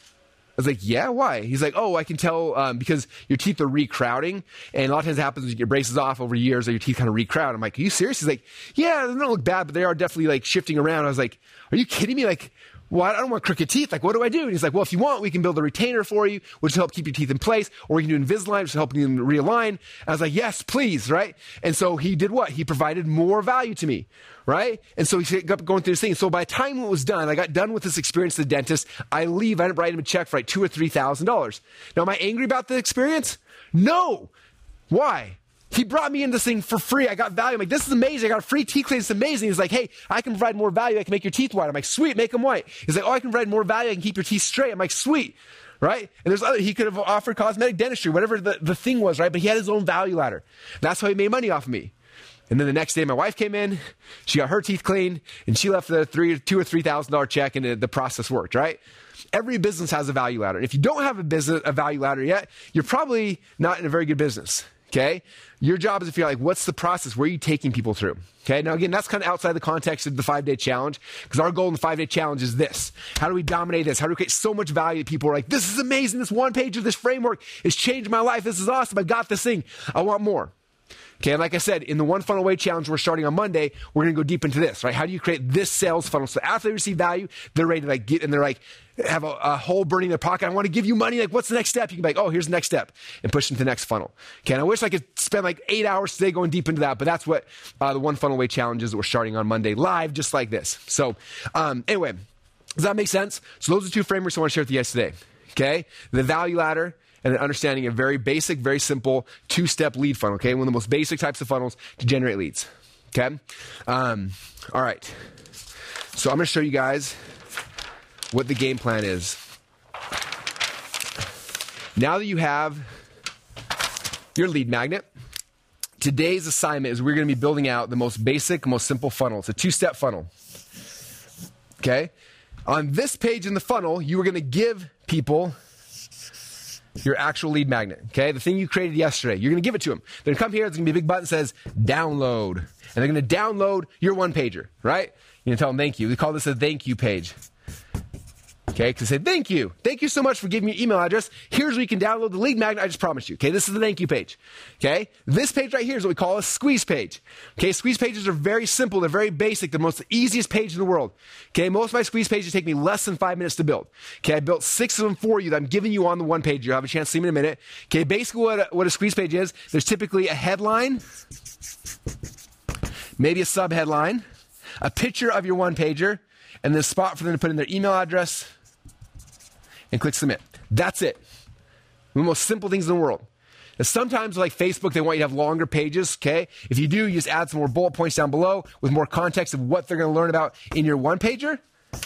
I was like, yeah, why? He's like, oh, I can tell because your teeth are recrowding. And a lot of times it happens when you get braces off over years that your teeth kind of recrowd. I'm like, are you serious? He's like, yeah, they don't look bad, but they are definitely like shifting around. I was like, are you kidding me? Like, well, I don't want crooked teeth. Like, what do I do? And he's like, well, if you want, we can build a retainer for you, which will help keep your teeth in place. Or we can do Invisalign, which will help you realign. And I was like, yes, please, right? And so he did what? He provided more value to me, right? And so he kept going through this thing. So by the time it was done, I got done with this experience at the dentist. I leave. I didn't write him a check for like $2,000 or $3,000. Now, am I angry about the experience? No. Why? He brought me in this thing for free. I got value. I'm like, this is amazing. I got a free teeth clean. It's amazing. He's like, hey, I can provide more value. I can make your teeth white. I'm like, sweet, make them white. He's like, oh, I can provide more value. I can keep your teeth straight. I'm like, sweet, right? And he could have offered cosmetic dentistry, whatever the thing was, right? But he had his own value ladder. That's how he made money off of me. And then the next day, my wife came in. She got her teeth cleaned, and she left the $2,000 or $3,000 check, and the process worked, right? Every business has a value ladder. And if you don't have a value ladder yet, you're probably not in a very good business. Okay. Your job is to figure out like, what's the process? Where are you taking people through? Okay. Now again, that's kind of outside the context of the 5-day challenge, because our goal in the 5-day challenge is this. How do we dominate this? How do we create so much value that people are like, this is amazing. This one page of this framework has changed my life. This is awesome. I got this thing. I want more. Okay, and like I said, in the One Funnel Away Challenge we're starting on Monday, we're going to go deep into this, right? How do you create this sales funnel? So after they receive value, they're ready to like get, and they're like, have a hole burning in their pocket. I want to give you money. Like, what's the next step? You can be like, oh, here's the next step, and push them to the next funnel. Okay, and I wish I could spend like 8 hours today going deep into that, but that's what the One Funnel Away Challenge is that we're starting on Monday live, just like this. So anyway, does that make sense? So those are 2 frameworks I want to share with you guys today. Okay, the value ladder, and then understanding a very basic, very simple 2-step lead funnel, okay? One of the most basic types of funnels to generate leads, okay? All right. So I'm going to show you guys what the game plan is. Now that you have your lead magnet, today's assignment is we're going to be building out the most basic, most simple funnel. It's a 2-step funnel, okay? On this page in the funnel, you are going to give people your actual lead magnet, okay? The thing you created yesterday. You're going to give it to them. They're going to come here. There's going to be a big button that says download. And they're going to download your one-pager, right? You're going to tell them thank you. We call this a thank you page. Okay, because say, thank you. Thank you so much for giving me your email address. Here's where you can download the lead magnet I just promised you. Okay, this is the thank you page. Okay, this page right here is what we call a squeeze page. Okay, squeeze pages are very simple. They're very basic. They're the most easiest page in the world. Okay, most of my squeeze pages take me less than 5 minutes to build. Okay, I built 6 of them for you that I'm giving you on the one page. You'll have a chance to see them in a minute. Okay, basically what a squeeze page is, there's typically a headline, maybe a sub-headline, a picture of your one-pager, and then a spot for them to put in their email address and click submit. That's it. The most simple things in the world. Now, sometimes like Facebook, they want you to have longer pages, okay? If you do, you just add some more bullet points down below with more context of what they're going to learn about in your one-pager.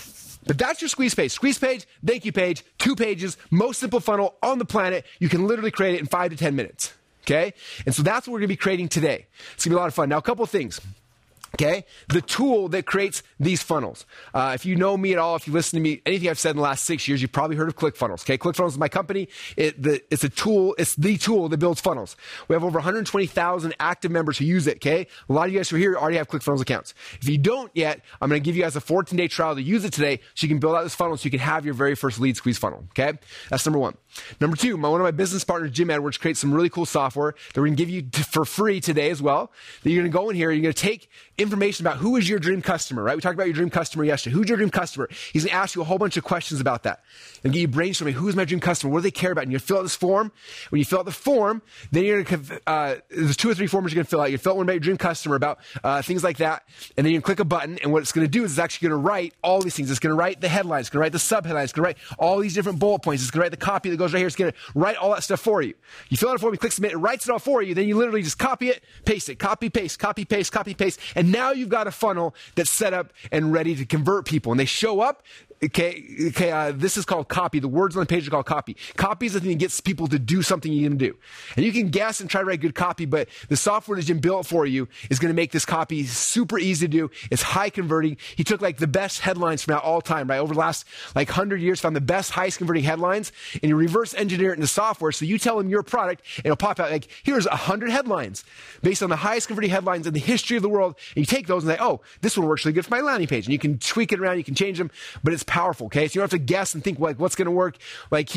But that's your squeeze page. Squeeze page, thank you page, 2 pages, most simple funnel on the planet. You can literally create it in 5 to 10 minutes, okay? And so that's what we're going to be creating today. It's going to be a lot of fun. Now, a couple of things. Okay, the tool that creates these funnels. If you know me at all, if you listen to me, anything I've said in the last 6 years, you've probably heard of ClickFunnels. Okay, ClickFunnels is my company. It's a tool. It's the tool that builds funnels. We have over 120,000 active members who use it. Okay, a lot of you guys who are here already have ClickFunnels accounts. If you don't yet, I'm going to give you guys a 14-day trial to use it today, so you can build out this funnel, so you can have your very first lead squeeze funnel. Okay, that's number 1. Number 2, one of my business partners, Jim Edwards, creates some really cool software that we're going to give you for free today as well. That you're going to go in here, you're going to take information about who is your dream customer, right? We talked about your dream customer yesterday. Who's your dream customer? He's going to ask you a whole bunch of questions about that and get you brainstorming. Who's my dream customer? What do they care about? And you fill out this form. When you fill out the form, then you're going to, there's 2 or 3 forms you're going to fill out. You fill out one about your dream customer, about things like that. And then you can click a button. And what it's going to do is it's actually going to write all these things. It's going to write the headlines. It's going to write the sub-headlines. It's going to write all these different bullet points. It's going to write the copy that goes right here. It's going to write all that stuff for you. You fill out a form, you click submit, it writes it all for you. Then you literally just copy it, paste it, copy, paste, copy, paste, copy, paste. And now you've got a funnel that's set up and ready to convert people. And they show up. Okay, this is called copy. The words on the page are called copy. Copy is the thing that gets people to do something you need them to do. And you can guess and try to write good copy, but the software that Jim built for you is going to make this copy super easy to do. It's high converting. He took like the best headlines from all time, right? Over the last like 100 years, found the best highest converting headlines, and you reverse engineer it into software. So you tell him your product, and it'll pop out like, here's 100 headlines based on the highest converting headlines in the history of the world. And you take those and say, oh, this one works really good for my landing page. And you can tweak it around, you can change them, but it's powerful, okay? So you don't have to guess and think like what's going to work. Like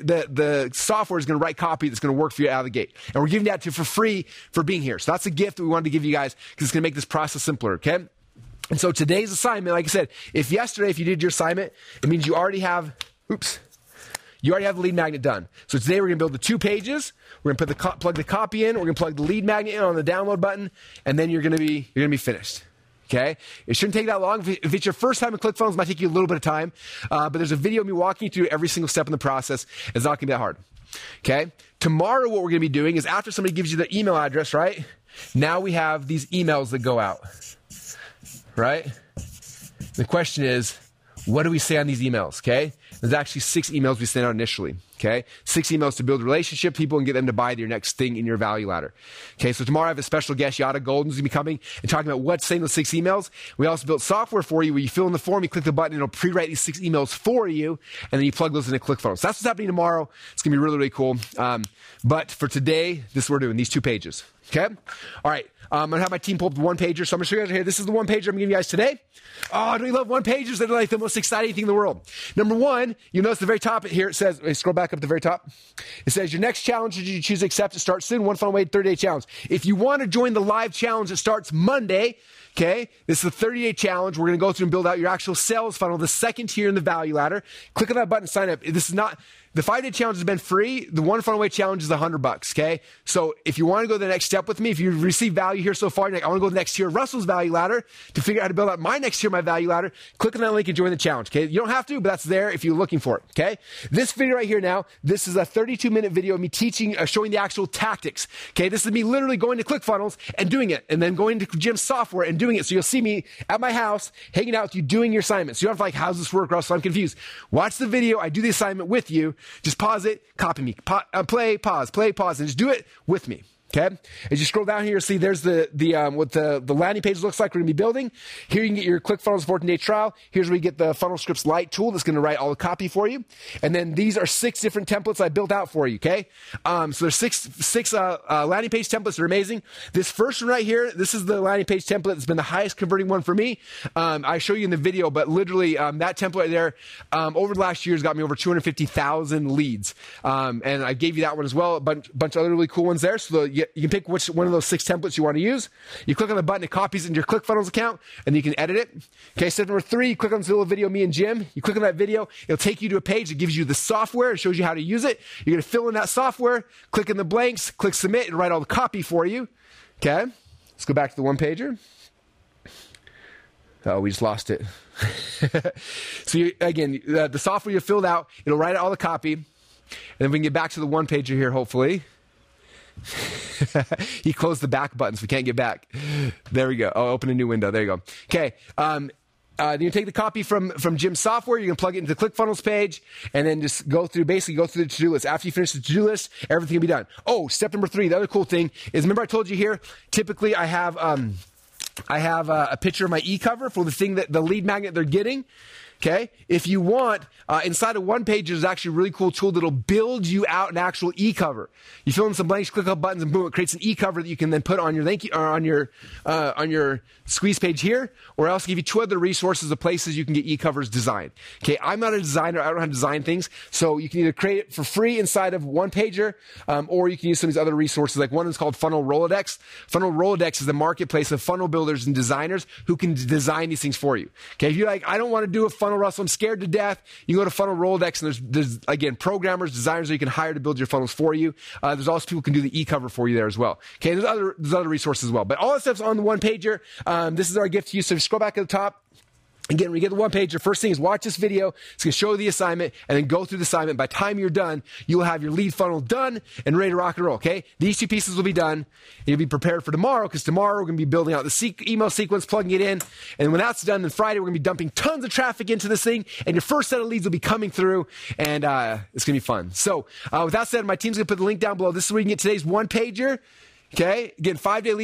the software is going to write copy that's going to work for you out of the gate. And we're giving that to you for free for being here. So that's a gift that we wanted to give you guys because it's going to make this process simpler, okay? And so today's assignment, like I said, if you did your assignment, it means you already have the lead magnet done. So today we're going to build the 2 pages. We're going to plug the copy in. We're going to plug the lead magnet in on the download button, and then you're going to be finished. Okay, it shouldn't take that long. If it's your first time in ClickFunnels, it might take you a little bit of time, but there's a video of me walking you through every single step in the process. It's not going to be that hard. Okay, tomorrow what we're going to be doing is after somebody gives you the email address, right? Now we have these emails that go out, right? The question is, what do we say on these emails? Okay, there's actually 6 emails we sent out initially. Okay. 6 emails to build a relationship with people and get them to buy your next thing in your value ladder. Okay. So tomorrow I have a special guest, Yada Golden, who's going to be coming and talking about what's saying those 6 emails. We also built software for you where you fill in the form, you click the button, and it'll pre-write these 6 emails for you, and then you plug those into ClickFunnels. So that's what's happening tomorrow. It's going to be really, really cool. But for today, this is what we're doing, these 2 pages. Okay. All right. I'm going to have my team pull up the 1-pager. So I'm going to show you guys here. This is the 1-pager I'm giving you guys today. Oh, do you love 1-pagers? They're like the most exciting thing in the world. Number 1, you'll notice the very top here, it says, scroll back up to the very top. It says, your next challenge, should you choose to accept, it starts soon. 1 funnel way, 30-day challenge. If you want to join the live challenge, it starts Monday. Okay, this is a 30-day challenge. We're going to go through and build out your actual sales funnel, the second tier in the value ladder. Click on that button, sign up. This is not, the 5-day challenge has been free. The 1 funnel way challenge is $100, okay? So if you want to go the next step with me, if you've received value here so far, you're like, I want to go to the next tier of Russell's value ladder to figure out how to build out my next tier of my value ladder, click on that link and join the challenge, okay? You don't have to, but that's there if you're looking for it, okay? This video right here now, this is a 32-minute video of me teaching, showing the actual tactics, okay? This is me literally going to ClickFunnels and doing it, and then going to Jim's software and doing it. So you'll see me at my house, hanging out with you, doing your assignments. So you don't have to like, how's this work, Russell? I'm confused. Watch the video. I do the assignment with you. Just pause it, copy me, play, pause, and just do it with me. Okay. As you scroll down here, you'll see there's what the landing page looks like we're going to be building. Here you can get your ClickFunnels 14-day trial. Here's where you get the Funnel Scripts Lite tool that's going to write all the copy for you. And then these are 6 different templates I built out for you. Okay. So there's six landing page templates that are amazing. This first one right here, this is the landing page template that's been the highest converting one for me. I show you in the video, but literally that template right there over the last year has got me over 250,000 leads. And I gave you that one as well. A bunch of other really cool ones there. So you can pick which one of those 6 templates you want to use. You click on the button, it copies it into your ClickFunnels account, and you can edit it. Okay, step number 3, you click on this little video, me and Jim. You click on that video, it'll take you to a page that gives you the software. It shows you how to use it. You're going to fill in that software, click in the blanks, click submit, and write all the copy for you. Okay, let's go back to the 1-pager. Oh, we just lost it. So again, the software you filled out, it'll write all the copy. And then we can get back to the 1-pager here, hopefully. He closed the back button, so we can't get back. There we go. Oh, open a new window. There you go. Okay. You take the copy from Jim's software, you're going to plug it into the ClickFunnels page, and then just go through the to-do list. After you finish the to-do list, everything will be done. Oh, step number 3, the other cool thing is, remember I told you here, typically I have a picture of my e-cover for the thing that the lead magnet they're getting. Okay. If you want, inside of 1-pager, there's actually a really cool tool that'll build you out an actual e-cover. You fill in some blanks, click up buttons, and boom, it creates an e-cover that you can then put on your on your squeeze page here, or else give you 2 other resources of places you can get e-covers designed. Okay. I'm not a designer. I don't know how to design things. So you can either create it for free inside of 1-pager, or you can use some of these other resources. Like one is called Funnel Rolodex. Funnel Rolodex is the marketplace of funnel builders and designers who can design these things for you. Okay. If you're like, I don't want to do a funnel, Russell, I'm scared to death. You go to Funnel Rolodex, and there's again, programmers, designers that you can hire to build your funnels for you. There's also people who can do the e-cover for you there as well. Okay, there's other resources as well. But all that stuff's on the 1-pager. This is our gift to you. So if you scroll back at the top, again, when you get the 1-pager, first thing is watch this video. It's going to show you the assignment, and then go through the assignment. By the time you're done, you'll have your lead funnel done and ready to rock and roll, okay? These 2 pieces will be done. You'll be prepared for tomorrow, because tomorrow we're going to be building out the email sequence, plugging it in. And when that's done, then Friday we're going to be dumping tons of traffic into this thing, and your first set of leads will be coming through, and it's going to be fun. So with that said, my team's going to put the link down below. This is where you can get today's 1-pager. Okay, again,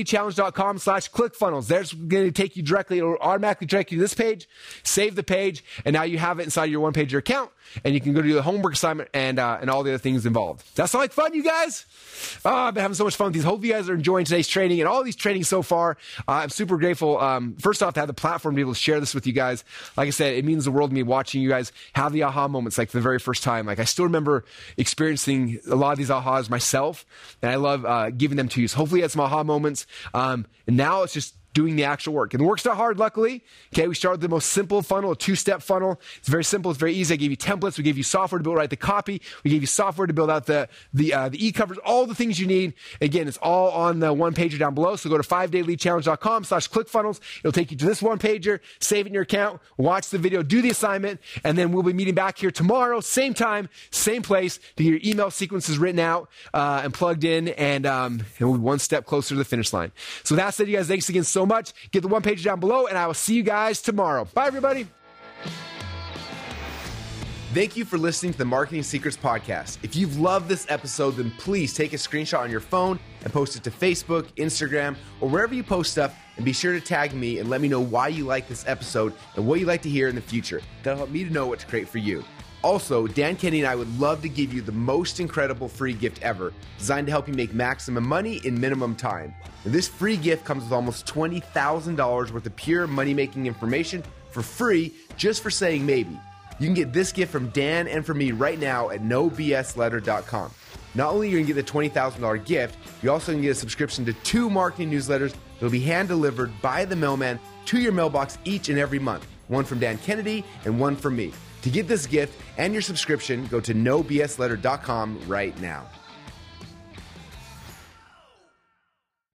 5dayleadchallenge.com/ClickFunnels. There's going to take you directly, it'll automatically direct you to this page, save the page, and now you have it inside your 1-pager account, and you can go do the homework assignment and all the other things involved. That sound like fun, you guys? Oh, I've been having so much fun with these. Hope you guys are enjoying today's training and all these trainings so far. I'm super grateful, first off, to have the platform to be able to share this with you guys. Like I said, it means the world to me watching you guys have the aha moments like the very first time. Like I still remember experiencing a lot of these ahas myself, and I love giving them to you. So hopefully you had some aha moments. And now it's just doing the actual work. And the work's not hard, luckily. Okay, we start with the most simple funnel, a 2-step funnel. It's very simple. It's very easy. I gave you templates. We gave you software to build the copy. We gave you software to build out the e-covers, all the things you need. Again, it's all on the 1-pager down below. So go to 5dayleadchallenge.com/ClickFunnels. It'll take you to this 1-pager, save it in your account, watch the video, do the assignment, and then we'll be meeting back here tomorrow, same time, same place, to get your email sequences written out and plugged in, and we'll be 1 step closer to the finish line. So with that said, you guys, thanks again so much. Get the 1-pager down below, and I will see you guys tomorrow. Bye, everybody. Thank you for listening to the Marketing Secrets Podcast. If you've loved this episode, then please take a screenshot on your phone and post it to Facebook, Instagram, or wherever you post stuff, and be sure to tag me and let me know why you like this episode and what you'd like to hear in the future. That'll help me to know what to create for you. Also, Dan Kennedy and I would love to give you the most incredible free gift ever, designed to help you make maximum money in minimum time. And this free gift comes with almost $20,000 worth of pure money-making information for free, just for saying maybe. You can get this gift from Dan and from me right now at nobsletter.com. Not only are you going to get the $20,000 gift, you also can get a subscription to 2 marketing newsletters that will be hand-delivered by the mailman to your mailbox each and every month. One from Dan Kennedy and one from me. To get this gift and your subscription, go to nobsletter.com right now.